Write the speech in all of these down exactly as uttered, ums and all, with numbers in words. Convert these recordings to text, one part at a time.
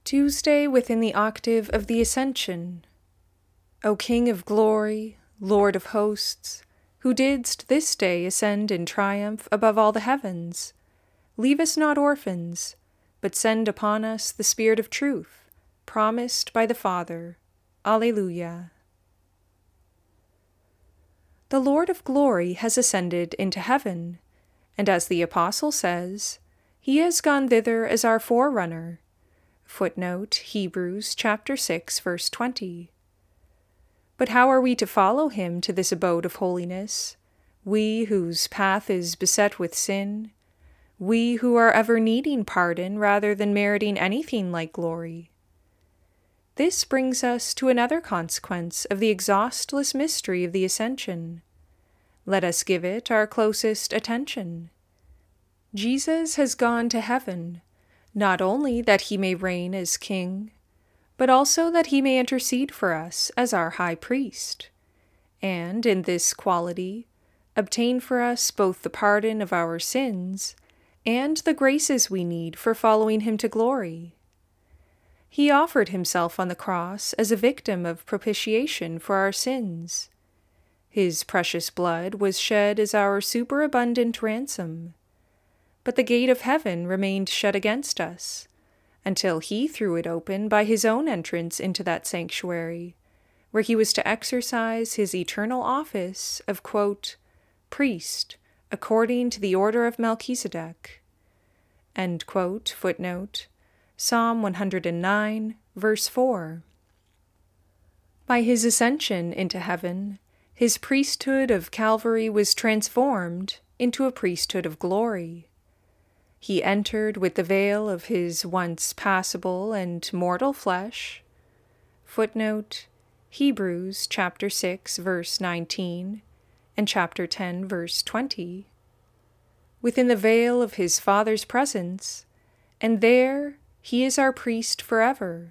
Tuesday within the octave of the Ascension. O King of glory, Lord of hosts, who didst this day ascend in triumph above all the heavens, leave us not orphans, but send upon us the Spirit of truth, promised by the Father. Alleluia. The Lord of glory has ascended into heaven, and as the Apostle says, he has gone thither as our forerunner. Footnote, Hebrews chapter six, verse twenty. But how are we to follow him to this abode of holiness, we whose path is beset with sin, we who are ever needing pardon rather than meriting anything like glory? This brings us to another consequence of the exhaustless mystery of the Ascension. Let us give it our closest attention. Jesus has gone to heaven, not only that he may reign as King, but also that he may intercede for us as our High Priest, and in this quality obtain for us both the pardon of our sins and the graces we need for following him to glory. He offered himself on the cross as a victim of propitiation for our sins. His precious blood was shed as our superabundant ransom. But the gate of heaven remained shut against us, until he threw it open by his own entrance into that sanctuary, where he was to exercise his eternal office of, quote, priest, according to the order of Melchizedek. End quote, footnote, Psalm one hundred nine, verse four. By his ascension into heaven, his priesthood of Calvary was transformed into a priesthood of glory. He entered with the veil of his once passible and mortal flesh. Footnote, Hebrews chapter six, verse nineteen, and chapter ten, verse twenty. Within the veil of his Father's presence, and there he is our priest forever.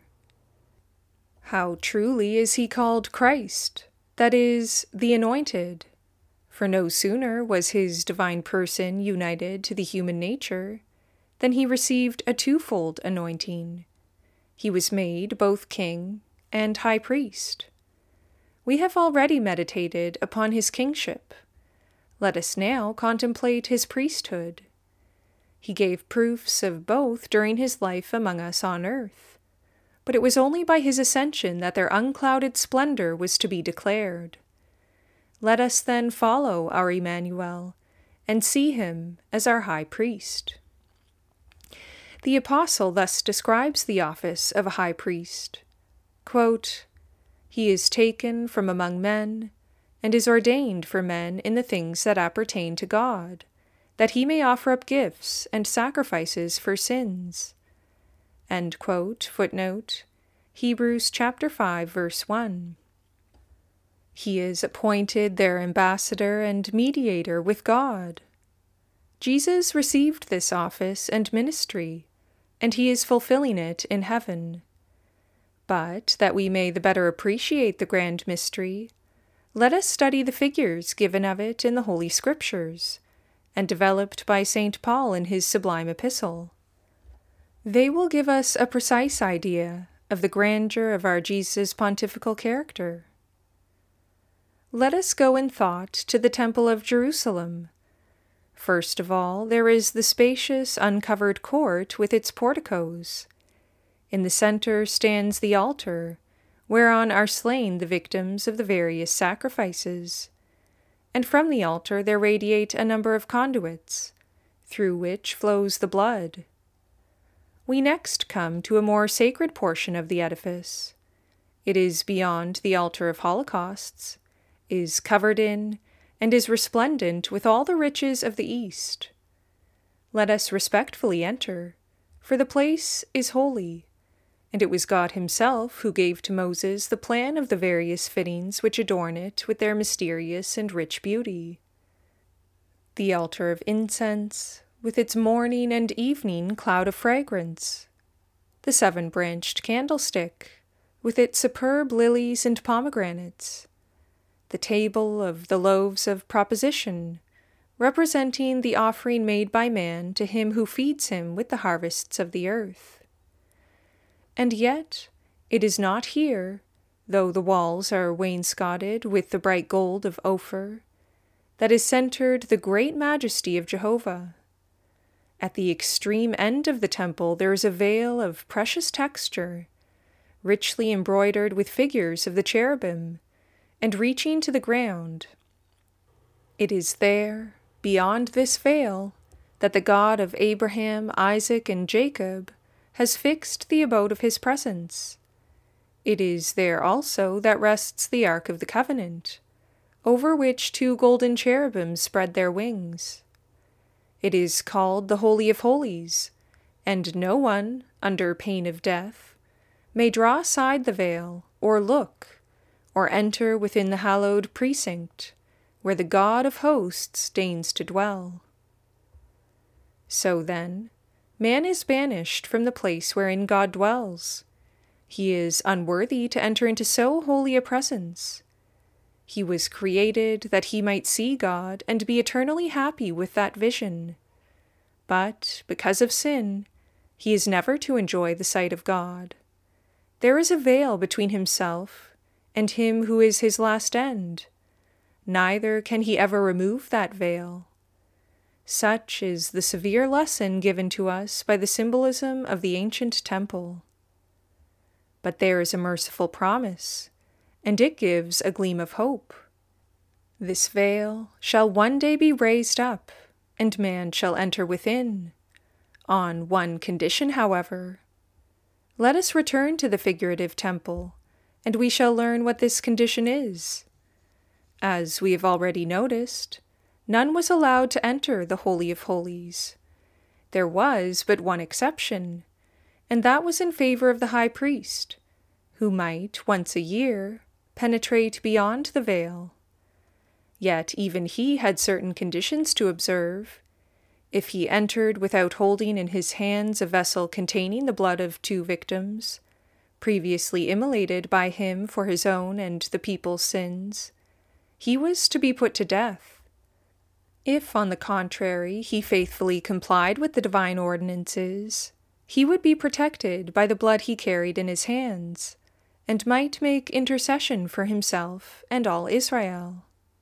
How truly is he called Christ, that is, the Anointed, for no sooner was his divine person united to the human nature than he received a twofold anointing. He was made both king and high priest. We have already meditated upon his kingship. Let us now contemplate his priesthood. He gave proofs of both during his life among us on earth, but it was only by his ascension that their unclouded splendor was to be declared. Let us then follow our Emmanuel and see him as our high priest. The apostle thus describes the office of a high priest. Quote, he is taken from among men, and is ordained for men in the things that appertain to God, that he may offer up gifts and sacrifices for sins. End quote, footnote, Hebrews chapter five, verse one. He is appointed their ambassador and mediator with God. Jesus received this office and ministry, and he is fulfilling it in heaven. But that we may the better appreciate the grand mystery, let us study the figures given of it in the Holy Scriptures, and developed by Saint Paul in his sublime epistle. They will give us a precise idea of the grandeur of our Jesus' pontifical character. Let us go in thought to the Temple of Jerusalem. First of all, there is the spacious, uncovered court with its porticos. In the center stands the altar, whereon are slain the victims of the various sacrifices, and from the altar there radiate a number of conduits, through which flows the blood. We next come to a more sacred portion of the edifice. It is beyond the altar of holocausts, is covered in, and is resplendent with all the riches of the East. Let us respectfully enter, for the place is holy, and it was God himself who gave to Moses the plan of the various fittings which adorn it with their mysterious and rich beauty. The altar of incense, with its morning and evening cloud of fragrance. The seven-branched candlestick, with its superb lilies and pomegranates. The table of the loaves of proposition, representing the offering made by man to him who feeds him with the harvests of the earth. And yet it is not here, though the walls are wainscoted with the bright gold of Ophir, that is centered the great majesty of Jehovah. At the extreme end of the temple there is a veil of precious texture, richly embroidered with figures of the cherubim, and reaching to the ground. It is there, beyond this veil, that the God of Abraham, Isaac, and Jacob has fixed the abode of his presence. It is there also that rests the Ark of the Covenant, over which two golden cherubim spread their wings. It is called the Holy of Holies, and no one, under pain of death, may draw aside the veil, or look, or enter within the hallowed precinct, where the God of hosts deigns to dwell. So then, man is banished from the place wherein God dwells. He is unworthy to enter into so holy a presence. He was created that he might see God and be eternally happy with that vision. But, because of sin, he is never to enjoy the sight of God. There is a veil between himself and him who is his last end. Neither can he ever remove that veil. Such is the severe lesson given to us by the symbolism of the ancient temple. But there is a merciful promise, and it gives a gleam of hope. This veil shall one day be raised up, and man shall enter within. On one condition, however. Let us return to the figurative temple, and we shall learn what this condition is. As we have already noticed, none was allowed to enter the Holy of Holies. There was but one exception, and that was in favor of the high priest, who might, once a year, penetrate beyond the veil. Yet even he had certain conditions to observe. If he entered without holding in his hands a vessel containing the blood of two victims, previously immolated by him for his own and the people's sins, he was to be put to death. If, on the contrary, he faithfully complied with the divine ordinances, he would be protected by the blood he carried in his hands, and might make intercession for himself and all Israel.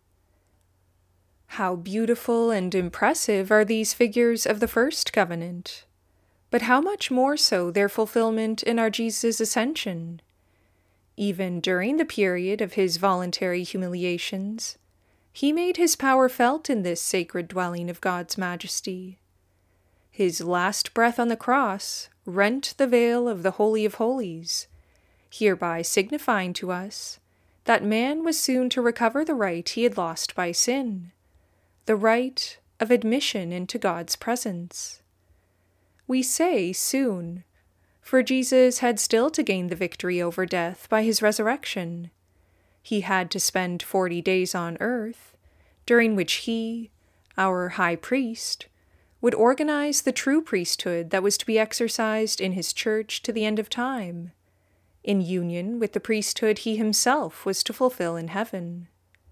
How beautiful and impressive are these figures of the first covenant, but how much more so their fulfillment in our Jesus' ascension. Even during the period of his voluntary humiliations, he made his power felt in this sacred dwelling of God's majesty. His last breath on the cross rent the veil of the Holy of Holies, hereby signifying to us that man was soon to recover the right he had lost by sin, the right of admission into God's presence. We say soon, for Jesus had still to gain the victory over death by his resurrection. He had to spend forty days on earth, during which he, our high priest, would organize the true priesthood that was to be exercised in his church to the end of time, in union with the priesthood he himself was to fulfill in heaven.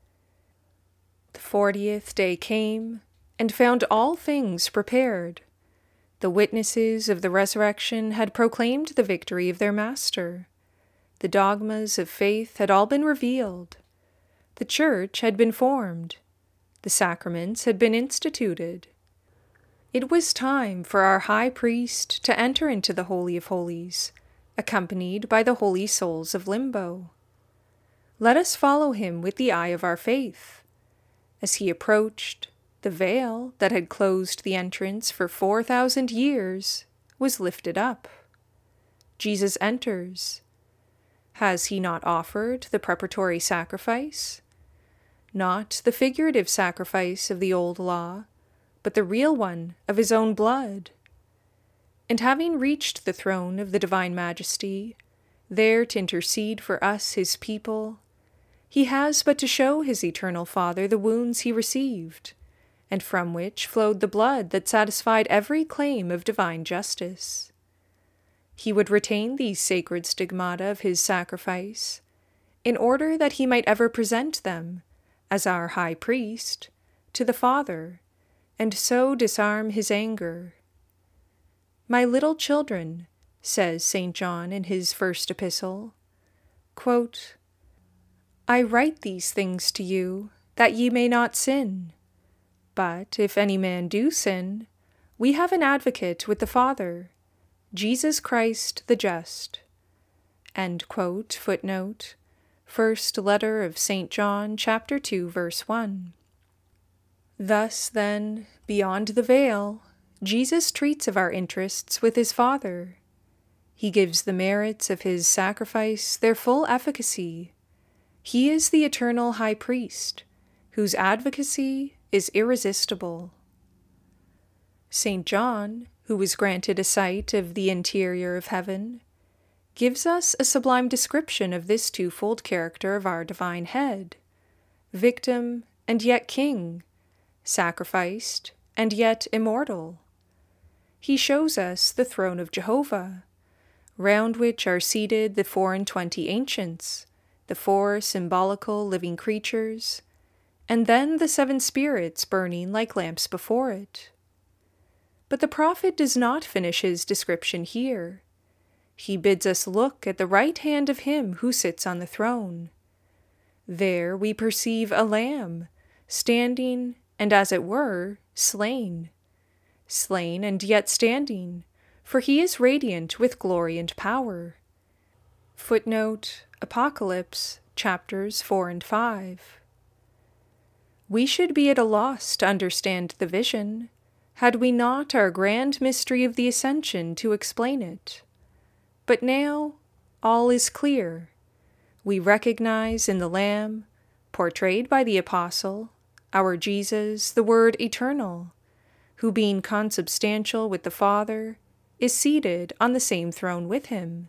The fortieth day came, and found all things prepared. The witnesses of the resurrection had proclaimed the victory of their Master. The dogmas of faith had all been revealed. The church had been formed. The sacraments had been instituted. It was time for our high priest to enter into the Holy of Holies, accompanied by the holy souls of limbo. Let us follow him with the eye of our faith. As he approached, the veil that had closed the entrance for four thousand years was lifted up. Jesus enters. Has he not offered the preparatory sacrifice? Not the figurative sacrifice of the old law, but the real one of his own blood. And having reached the throne of the divine majesty, there to intercede for us his people, he has but to show his eternal Father the wounds he received, and from which flowed the blood that satisfied every claim of divine justice. He would retain these sacred stigmata of his sacrifice, in order that he might ever present them, as our high priest, to the Father, and so disarm his anger. My little children, says Saint John in his first epistle. Quote, I write these things to you, that ye may not sin. But if any man do sin, we have an advocate with the Father, Jesus Christ the just. End quote, footnote, First letter of Saint John, chapter two, verse one. Thus, then, beyond the veil, Jesus treats of our interests with his Father. He gives the merits of his sacrifice their full efficacy. He is the eternal high priest, whose advocacy is irresistible. Saint John, who was granted a sight of the interior of heaven, gives us a sublime description of this twofold character of our divine head, victim and yet king, sacrificed and yet immortal. He shows us the throne of Jehovah, round which are seated the four and twenty ancients, the four symbolical living creatures, and then the seven spirits burning like lamps before it. But the prophet does not finish his description here. He bids us look at the right hand of him who sits on the throne. There we perceive a lamb, standing and, as it were, slain. Slain and yet standing, for he is radiant with glory and power. Footnote, Apocalypse, chapters four and five. We should be at a loss to understand the vision, had we not our grand mystery of the Ascension to explain it. But now all is clear. We recognize in the Lamb, portrayed by the Apostle, our Jesus, the Word eternal, who being consubstantial with the Father, is seated on the same throne with him.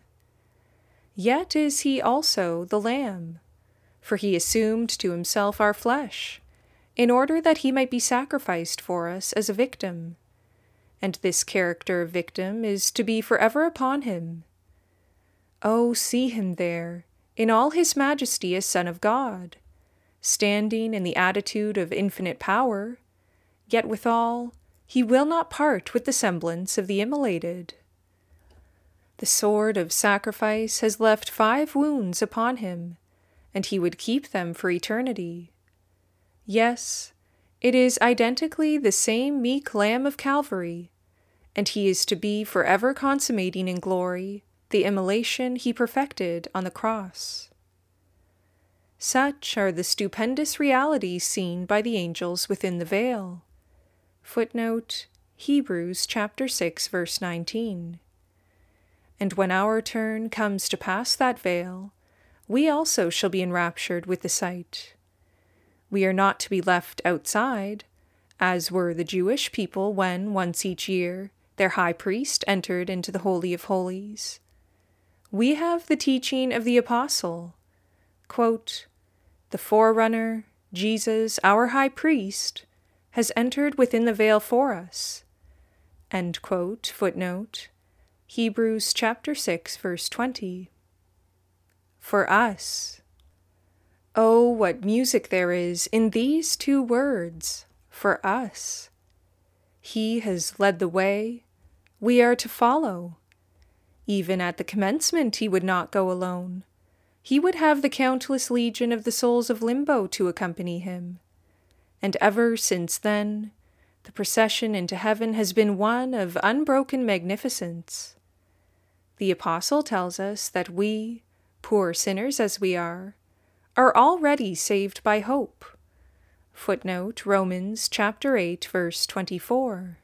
Yet is he also the Lamb, for he assumed to himself our flesh, in order that he might be sacrificed for us as a victim. And this character of victim is to be forever upon him. Oh, see him there, in all his majesty as Son of God, standing in the attitude of infinite power, yet withal he will not part with the semblance of the immolated. The sword of sacrifice has left five wounds upon him, and he would keep them for eternity. Yes, it is identically the same meek Lamb of Calvary, and he is to be forever consummating in glory the immolation he perfected on the cross. Such are the stupendous realities seen by the angels within the veil. Footnote, Hebrews chapter six, verse nineteen. And when our turn comes to pass that veil, we also shall be enraptured with the sight. We are not to be left outside, as were the Jewish people when, once each year, their high priest entered into the Holy of Holies. We have the teaching of the Apostle, quote, the forerunner, Jesus, our high priest, has entered within the veil for us. End quote, footnote, Hebrews chapter six, verse twenty. For us. Oh, what music there is in these two words, for us. He has led the way, we are to follow. Even at the commencement he would not go alone. He would have the countless legion of the souls of limbo to accompany him. And ever since then, the procession into heaven has been one of unbroken magnificence. The Apostle tells us that we, poor sinners as we are, are already saved by hope. Footnote, Romans chapter eight, verse twenty-four.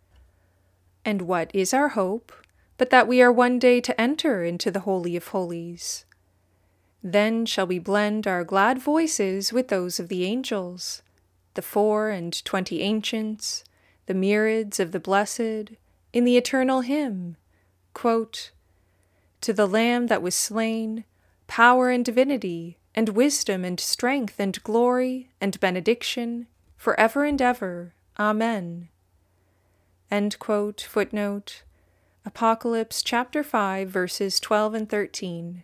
And what is our hope, but that we are one day to enter into the Holy of Holies? Then shall we blend our glad voices with those of the angels, the four and twenty ancients, the myriads of the blessed, in the eternal hymn, quote, to the Lamb that was slain, power and divinity, and wisdom and strength and glory and benediction, for ever and ever. Amen. End quote, footnote, Apocalypse chapter five, verses twelve and thirteen.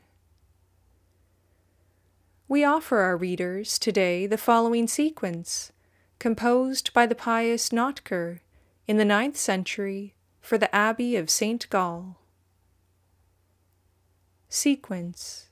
We offer our readers today the following sequence, composed by the pious Notker in the ninth century for the Abbey of Saint Gall. Sequence.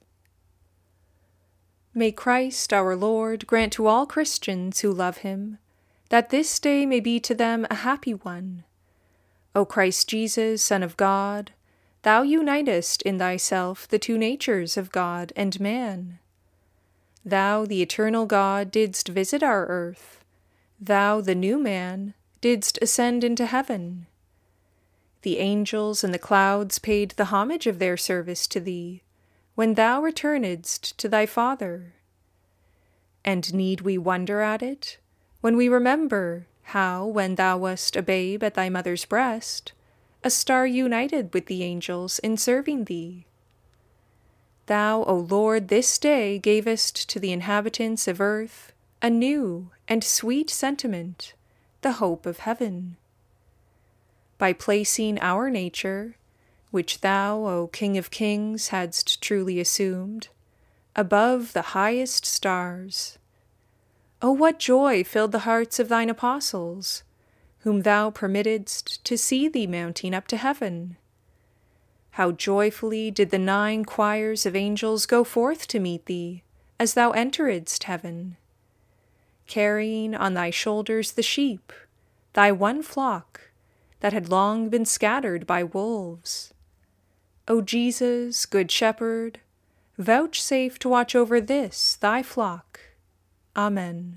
May Christ our Lord grant to all Christians who love him that this day may be to them a happy one. O Christ Jesus, Son of God, thou unitest in thyself the two natures of God and man. Thou, the eternal God, didst visit our earth. Thou, the new man, didst ascend into heaven. The angels and the clouds paid the homage of their service to thee, when thou returnedst to thy Father. And need we wonder at it, when we remember how, when thou wast a babe at thy mother's breast, a star united with the angels in serving thee? Thou, O Lord, this day gavest to the inhabitants of earth a new and sweet sentiment, the hope of heaven. By placing our nature, which thou, O King of kings, hadst truly assumed, above the highest stars. O what joy filled the hearts of thine apostles, whom thou permittedst to see thee mounting up to heaven! How joyfully did the nine choirs of angels go forth to meet thee, as thou enteredst heaven, carrying on thy shoulders the sheep, thy one flock, that had long been scattered by wolves. O Jesus, Good Shepherd, vouchsafe to watch over this thy flock. Amen.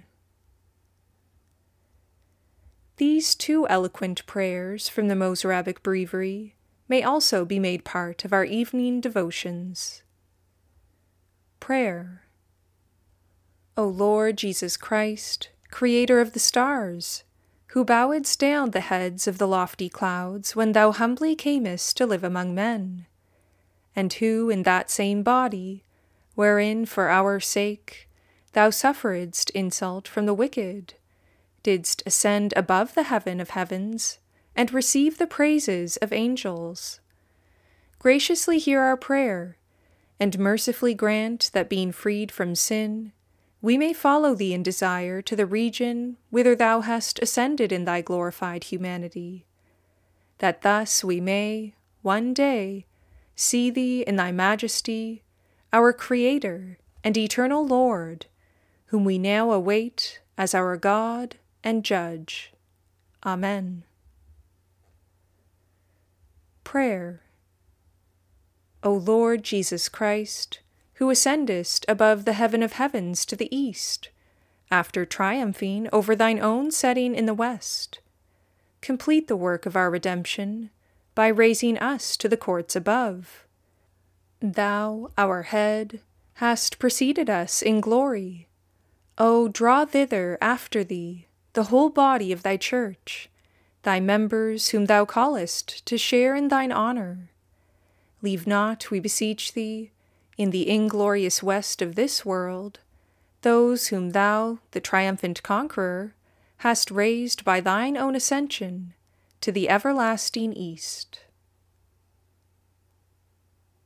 These two eloquent prayers from the Mozarabic Breviary may also be made part of our evening devotions. Prayer. O Lord Jesus Christ, Creator of the stars, who bowedst down the heads of the lofty clouds when thou humbly camest to live among men, and who in that same body, wherein for our sake thou sufferedst insult from the wicked, didst ascend above the heaven of heavens, and receive the praises of angels, graciously hear our prayer, and mercifully grant that being freed from sin, we may follow thee in desire to the region whither thou hast ascended in thy glorified humanity, that thus we may, one day, see thee in thy majesty, our Creator and eternal Lord, whom we now await as our God and Judge. Amen. Prayer. O Lord Jesus Christ, who ascendest above the heaven of heavens to the east, after triumphing over thine own setting in the west, complete the work of our redemption by raising us to the courts above. Thou, our head, hast preceded us in glory. O draw thither after thee the whole body of thy church, thy members whom thou callest to share in thine honor. Leave not, we beseech thee, in the inglorious west of this world, those whom thou, the triumphant conqueror, hast raised by thine own ascension to the everlasting east.